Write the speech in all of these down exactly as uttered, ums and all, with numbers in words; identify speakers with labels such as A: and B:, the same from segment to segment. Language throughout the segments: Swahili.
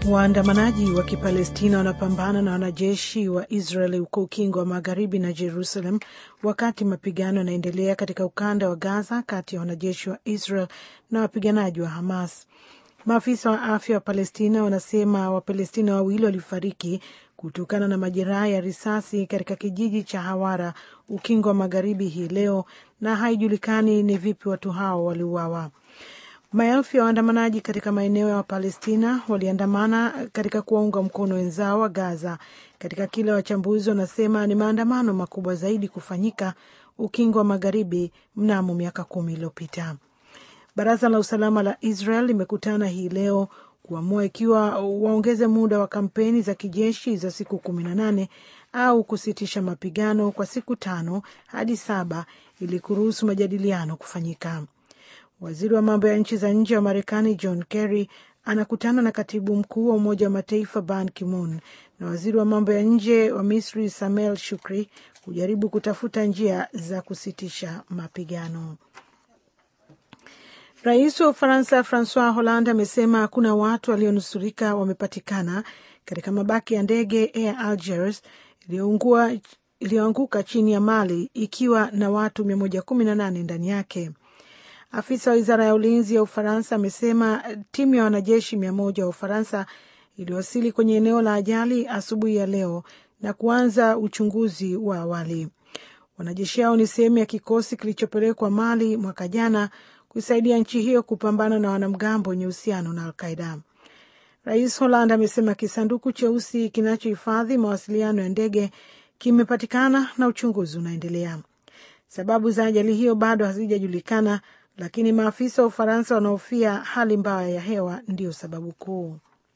A: Waandamanaji wa Kipalestina wanapambana na wanajeshi wa Israeli huko Ukingo wa Magharibi na Jerusalem wakati mapigano yanaendelea katika ukanda wa Gaza kati ya wanajeshi wa Israel na wapiganaji wa Hamas. Maafisa wa afya wa Palestina wanasema Wapalestina wawili walifariki kutokana na majeraha ya risasi katika kijiji cha Hawara, Ukingo wa Magharibi hii leo, na haijulikani ni vipi watu hao waliuawa. Maelfu ya waandamanaji katika maeneo ya Palestina waliandamana katika kuwaunga mkono wenzao wa Gaza katika kile wachambuzi wanasema ni maandamano makubwa zaidi kufanyika Ukingo wa Magharibi mnamo miaka kumi iliyopita. Baraza la usalama la Israel limekutana hii leo kuamua ikiwa waongeze muda wa kampeni za kijeshi za siku kumi na nane au kusitisha mapigano kwa siku tano hadi saba ili kuruhusu majadiliano kufanyika. Waziri wa mambo ya nchi za nje wa Marekani John Kerry anakutana na katibu mkuu wa Umoja wa Mataifa Ban Ki-moon na waziri wa mambo ya nje wa Misri Sameh Shukri kujaribu kutafuta njia za kusitisha mapigano. Rais wa Ufaransa Francois Hollande amesema hakuna watu walionusurika wamepatikana katika mabaki ya ndege Air Algers iliyoanguka chini ya Mali ikiwa na watu mia moja kumi na nane ndani yake. Afisa wa wizara ya ulinzi ya Ufaransa amesema timu ya wanajeshi mia moja wa Ufaransa iliwasili kwenye eneo la ajali asubuhi ya leo na kuanza uchunguzi wa awali. Wanajeshi hao ni sehemu ya kikosi kilichopelekwa Mali mwaka jana kusaidia nchi hiyo kupambana na wanamgambo wenye uhusiano na Al-Qaeda. Rais Hollande amesema kisanduku cheusi kinachohifadhi mawasiliano ya ndege kimepatikana na uchunguzi unaendelea. Sababu za ajali hiyo bado hazijajulikana, lakini maafisa wa Ufaransa wanahofia hali mbaya ya hewa ndiyo sababu kuu.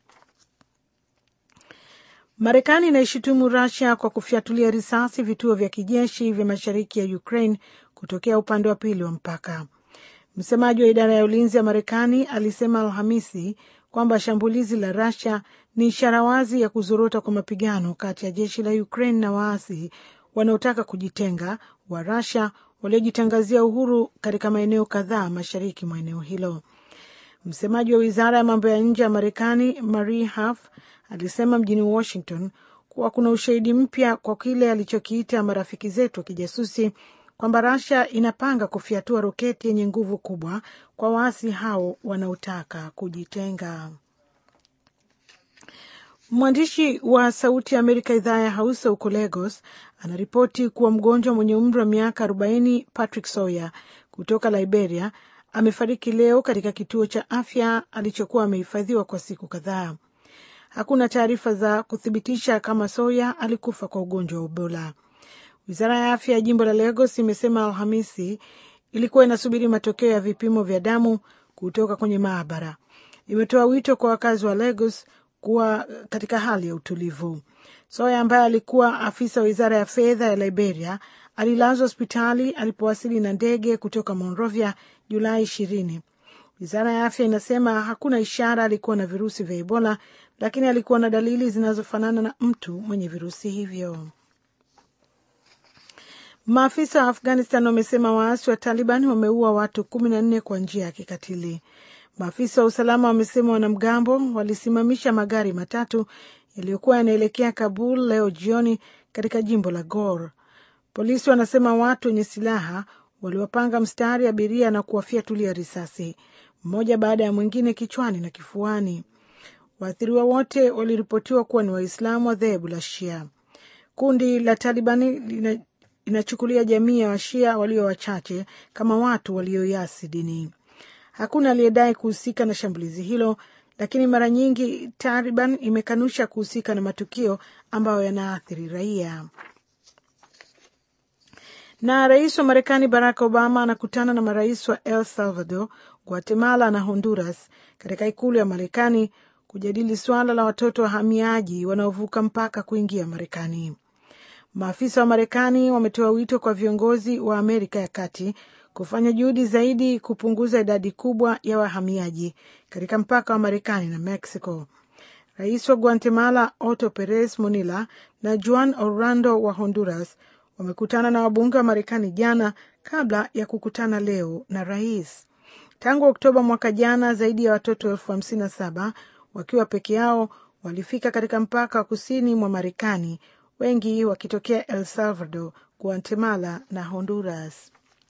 A: Marekani inaishutumu Russia kwa kufyatulia risasi vituo vya kijeshi vya mashariki ya Ukraine kutokea upande wa pili wa mpaka. Msemaji wa idara ya ulinzi ya Marekani alisema Alhamisi kwamba shambulizi la Russia ni ishara wazi ya kuzorota kwa mapigano kati ya jeshi la Ukraine na waasi wanaotaka kujitenga wa Russia waliojitangazia uhuru katika maeneo kadhaa mashariki mwa eneo hilo. Msemaji wa wizara ya mambo ya nje ya Marekani Marie Harf alisema mjini Washington kuwa kuna ushahidi mpya kwa kile alichokiita marafiki zetu wa kijasusi kwamba Russia inapanga kufyatua roketi yenye nguvu kubwa kwa waasi hao wanaotaka kujitenga. Mwandishi wa Sauti ya Amerika idhaa ya Hausa huko Lagos anaripoti kuwa mgonjwa mwenye umri wa miaka arobaini Patrick Sawyer kutoka Liberia amefariki leo katika kituo cha afya alichokuwa amehifadhiwa kwa siku kadhaa. Hakuna taarifa za kuthibitisha kama Sawyer alikufa kwa ugonjwa wa Ebola. Wizara ya afya ya jimbo la Lagos imesema Alhamisi ilikuwa inasubiri matokeo ya vipimo vya damu kutoka kwenye maabara. Imetoa wito kwa wakazi wa Lagos kuwa katika hali ya utulivu. Sawyer ambaye alikuwa afisa wa wizara ya fedha ya Liberia alilazwa hospitali alipowasili na ndege kutoka Monrovia Julai ishirini. Wizara ya afya inasema hakuna ishara alikuwa na virusi vya Ebola, lakini alikuwa na dalili zinazofanana na mtu mwenye virusi hivyo. Maafisa wa Afghanistan wamesema waasi wa Taliban wameua watu kumi na nne kwa njia ya kikatili. Maafisa wa usalama wamesema wanamgambo walisimamisha magari matatu yaliyokuwa yanaelekea Kabul leo jioni katika jimbo la Ghor. Polisi wanasema watu wenye silaha waliwapanga mstari abiria na kuwafyatulia risasi, mmoja baada ya mwingine kichwani na kifuani. Waathiriwa wote waliripotiwa kuwa ni Waislamu wa dhehebu la Shia. Kundi la Talibani lina inachukulia jamii ya Washia walio wachache kama watu walioiasi dini. Hakuna aliyedai kuhusika na shambulizi hilo, lakini mara nyingi Taliban imekanusha kuhusika na matukio ambayo yanaathiri raia. Na rais wa Marekani Barack Obama anakutana na marais wa El Salvador, Guatemala na Honduras katika ikulu ya Marekani kujadili suala la watoto wahamiaji wanaovuka mpaka kuingia Marekani. Maafisa wa Marekani wametoa wito kwa viongozi wa Amerika ya Kati kufanya juhudi zaidi kupunguza idadi kubwa ya wahamiaji katika mpaka wa Marekani na Mexico. Rais wa Guatemala Otto Perez Monilla na Juan Orlando wa Honduras wamekutana na wabunge wa Marekani jana kabla ya kukutana leo na rais. Tangu Oktoba mwaka jana, zaidi ya watoto elfu hamsini na saba wakiwa peke yao walifika katika mpaka wa kusini mwa Marekani, wengi wakitokea El Salvador, Guatemala na Honduras.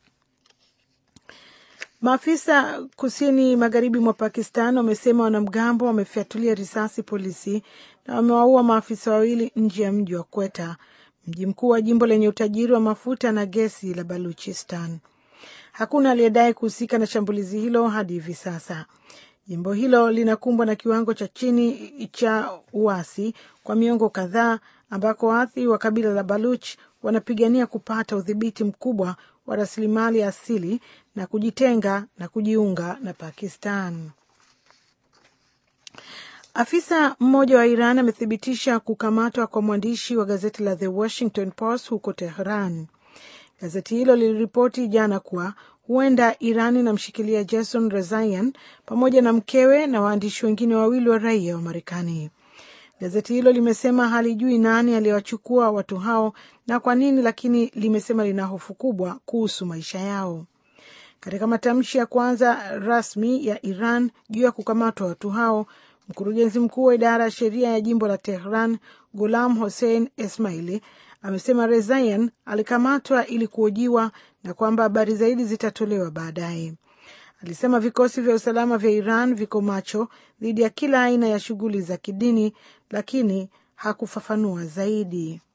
A: Maafisa kusini magharibi mwa Pakistan wamesema wanamgambo wamefyatulia risasi polisi na wamewaua maafisa wawili nje ya mji wa Quetta, mji mkuu wa jimbo lenye utajiri wa mafuta na gesi la Baluchistan. Hakuna aliyedai kuhusika na shambulizi hilo hadi hivi sasa. Jimbo hilo linakumbwa na kiwango cha chini cha uasi kwa miongo kadhaa, ambako waathi wa kabila la Baluch wanapigania kupata udhibiti mkubwa wa rasilimali asili na kujitenga na kujiunga na Pakistan. Afisa mmoja wa Iran amethibitisha kukamatwa kwa mwandishi wa gazeti la The Washington Post huko Tehran. Gazeti hilo liliripoti jana kuwa huenda Iran inamshikilia Jason Rezaian pamoja na mkewe na waandishi wengine wawili wa raia wa Marekani. Gazeti hilo limesema halijui nani aliyewachukua watu hao na kwa nini, lakini limesema lina hofu kubwa kuhusu maisha yao. Katika matamshi ya kwanza rasmi ya Iran juu ya kukamatwa watu hao, mkurugenzi mkuu wa idara ya sheria ya jimbo la Tehran, Ghulam Hossein Esmaili, amesema Rezaian alikamatwa ili kuhojiwa na kwamba habari zaidi zitatolewa baadaye. Alisema vikosi vya usalama vya Iran viko macho dhidi ya kila aina ya shughuli za kidini, lakini hakufafanua zaidi.